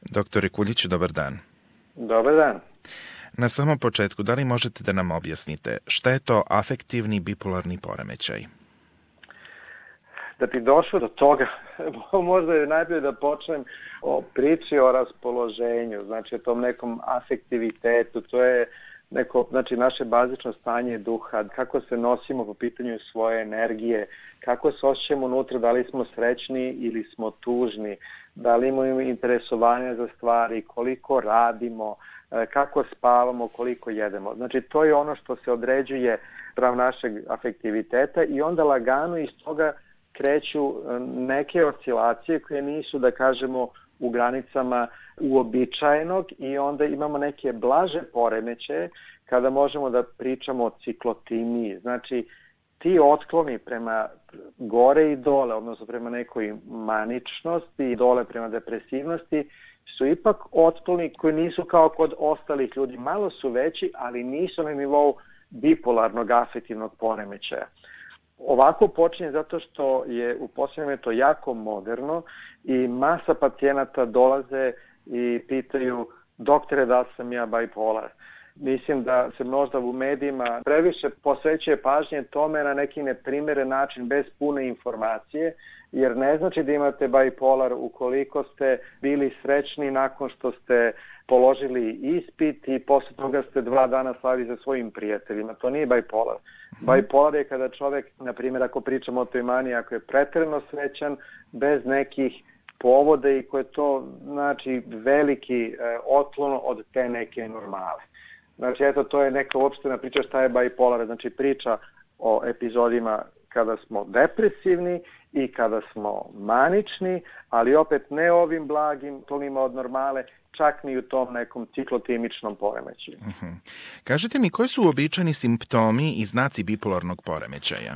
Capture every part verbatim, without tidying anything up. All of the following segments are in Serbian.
Doktore Kuljiću, dobar dan. Dobar dan. Na samom početku, da li možete da nam objasnite šta je to afektivni bipolarni poremećaj? Da bi došlo do toga, možda je najbolje da počnem o priči o raspoloženju, znači o tom nekom afektivitetu, to je neko, znači naše bazično stanje duha, kako se nosimo po pitanju svoje energije, kako se osjećamo unutra, da li smo srećni ili smo tužni, da li imamo interesovanja za stvari, koliko radimo, kako spavamo, koliko jedemo. Znači to je ono što se određuje prav našeg afektiviteta i onda lagano iz toga kreću neke oscilacije koje nisu, da kažemo, u granicama uobičajenog i onda imamo neke blaže poremećaje kada možemo da pričamo o ciklotimiji. Znači, ti otkloni prema gore i dole, odnosno prema nekoj maničnosti i dole prema depresivnosti, su ipak otkloni koji nisu kao kod ostalih ljudi. Malo su veći, ali nisu na nivou bipolarnog afektivnog poremećaja. Ovako počinje zato što je u posljednje to jako moderno i masa pacijenata dolaze i pitaju doktore da li sam ja bipolar. Mislim da se možda u medijima previše posvećuje pažnje tome na neki neprimeren način bez pune informacije, jer ne znači da imate bipolar ukoliko ste bili srećni nakon što ste položili ispit i posle toga ste dva dana slavili sa svojim prijateljima. To nije bipolar. Bipolar je kada čovjek, na primjer, ako pričamo o toj maniji, ako je pretjerano srećan, bez nekih povoda i koje to znači veliki e, otklon od te neke normale. Znači, eto, to je neka uopštena priča šta je bipolar. Znači, priča o epizodima kada smo depresivni i kada smo manični, ali opet ne ovim blagim tonima od normale, čak ni u tom nekom ciklotimičnom poremećaju. Uh-huh. Kažete mi, koji su uobičajeni simptomi i znaci bipolarnog poremećaja?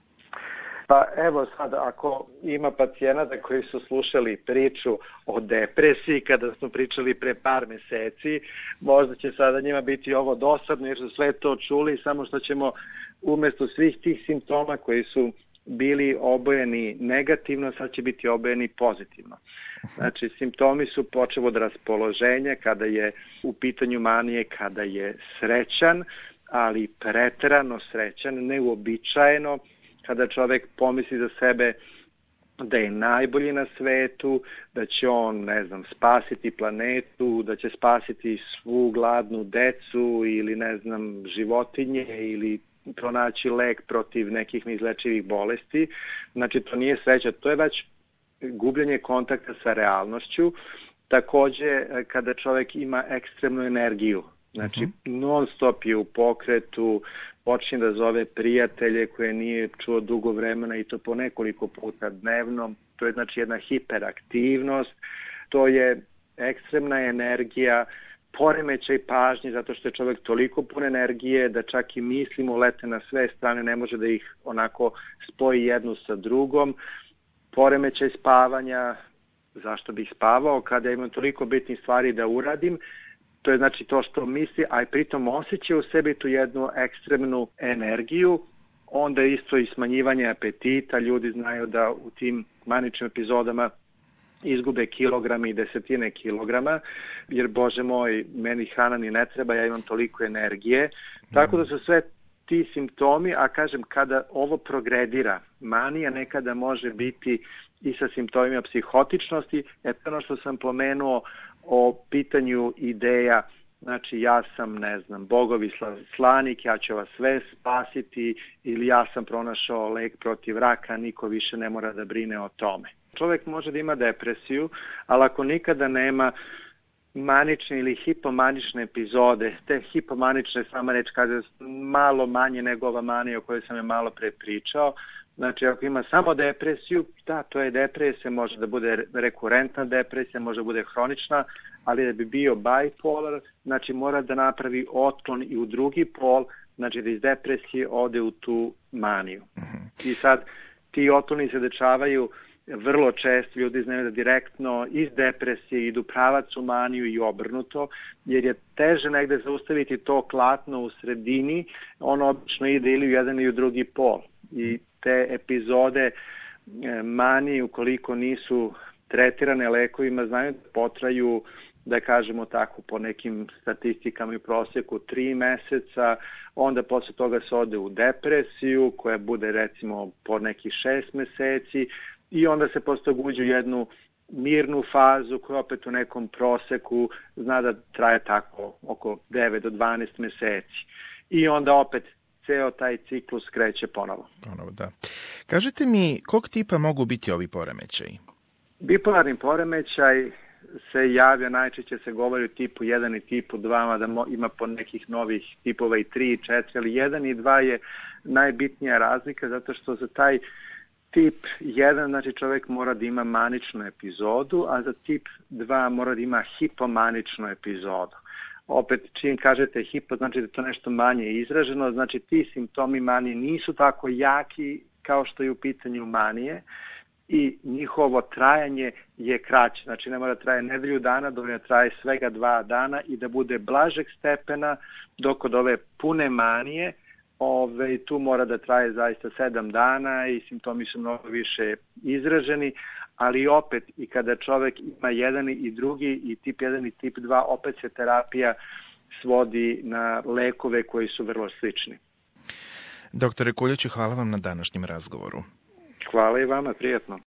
Pa evo sad, ako ima pacijenata koji su slušali priču o depresiji kada smo pričali pre par meseci, možda će sada njima biti ovo dosadno jer su sve to čuli, samo što ćemo umjesto svih tih simptoma koji su bili obojeni negativno, sad će biti obojeni pozitivno. Znači, simptomi su počev od raspoloženja, kada je u pitanju manije, kada je srećan, ali preterano srećan, neuobičajeno, kada čovjek pomisli za sebe da je najbolji na svetu, da će on, ne znam, spasiti planetu, da će spasiti svu gladnu decu ili, ne znam, životinje ili pronaći lek protiv nekih neizlečivih bolesti. Znači, to nije sreća, to je već gubljenje kontakta sa realnošću. Također, kada čovjek ima ekstremnu energiju, znači uh-huh. non stop je u pokretu, počne da zove prijatelje koje nije čuo dugo vremena i to po nekoliko puta dnevno. To je znači jedna hiperaktivnost, to je ekstremna energija, poremećaj pažnje zato što je čovjek toliko pun energije da čak i mislimo lete na sve strane, ne može da ih onako spoji jednu sa drugom. Poremećaj spavanja, zašto bih spavao kada imam toliko bitnih stvari da uradim, to je znači to što misli, a i pritom osjeća u sebi tu jednu ekstremnu energiju, onda isto i smanjivanje apetita, ljudi znaju da u tim maničnim epizodama izgube kilogrami i desetine kilograma, jer Bože moj, meni hrana ni ne treba, ja imam toliko energije, tako da su sve ti simptomi, a kažem, kada ovo progredira, manija nekada može biti i sa simptomima psihotičnosti, eto ono što sam pomenuo o pitanju ideja, znači ja sam, ne znam, bogovi slanik, ja ću vas sve spasiti ili ja sam pronašao lek protiv raka, niko više ne mora da brine o tome. Čovjek može da ima depresiju, ali ako nikada nema manične ili hipomanične epizode, te hipomanične, sama reč kaže, malo manje nego ova manija o kojoj sam je malo pre pričao, znači ako ima samo depresiju, da, to je depresija, može da bude rekurentna depresija, može da bude hronična, ali da bi bio bipolar, znači mora da napravi otklon i u drugi pol, znači da iz depresije ode u tu maniju. I sad ti otkloni se dešavaju vrlo često, ljudi znaju da direktno iz depresije idu pravac u maniju i obrnuto, jer je teže negde zaustaviti to klatno u sredini, ono obično ide ili u jedan ili u drugi pol. I te epizode manije, ukoliko nisu tretirane lekovima znaju da potraju, da kažemo tako, po nekim statistikama i prosjeku tri meseca, onda posle toga se ode u depresiju koja bude recimo po nekih šest meseci i onda se posle toga uđe u jednu mirnu fazu koja opet u nekom proseku zna da traje tako oko devet do dvanaest meseci. I onda opet ceo taj ciklus kreće ponovo. Ponovo, da. Kažete mi, kog tipa mogu biti ovi poremećaji? Bipolarni poremećaj se javlja, najčešće se govori o tipu jedan i tipu dva, mada ima po nekih novih tipova i tri i četiri, ali jedan i dva je najbitnija razlika zato što za taj tip jedan, znači čovjek mora da ima maničnu epizodu, a za tip dva mora da ima hipomaničnu epizodu. Opet, čim kažete hipo, znači da je to nešto manje izraženo, znači ti simptomi manije nisu tako jaki kao što je u pitanju manije i njihovo trajanje je kraće. Znači ne mora da traje nedelju dana, dovoljno traje svega dva dana i da bude blažeg stepena, dok od ove pune manije Ove, tu mora da traje zaista sedam dana i simptomi su mnogo više izraženi, ali opet i kada čovjek ima jedan i drugi i tip jedan i tip dva, opet se terapija svodi na lekove koji su vrlo slični. Doktore Kuljaću, hvala vam na današnjem razgovoru. Hvala i vama, prijatno.